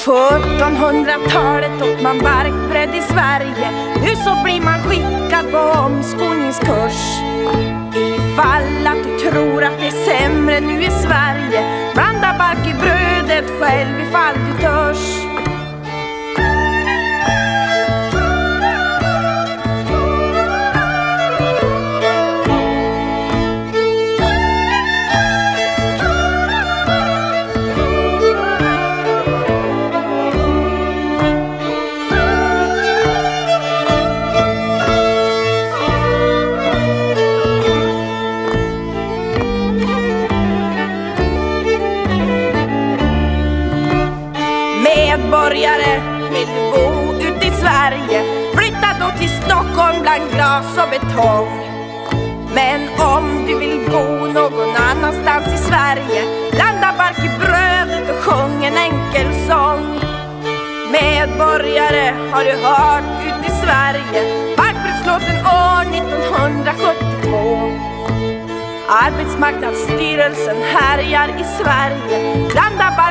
1700-talet åt man barkbröd i Sverige. Nu så blir man skickad på omskolningskurs. Ifall att du tror att det är sämre nu i Sverige, blanda bark i brödet själv ifall du törs. Medborgare, vill du bo ute i Sverige, flytta då till Stockholm bland glas och betong. Men om du vill bo någon annanstans i Sverige, blanda bark i brödet och sjung en enkel sång. Medborgare, har du hört ute i Sverige barkbrudslåten år 1972? Arbetsmarknadsstyrelsen härjar i Sverige, blanda bark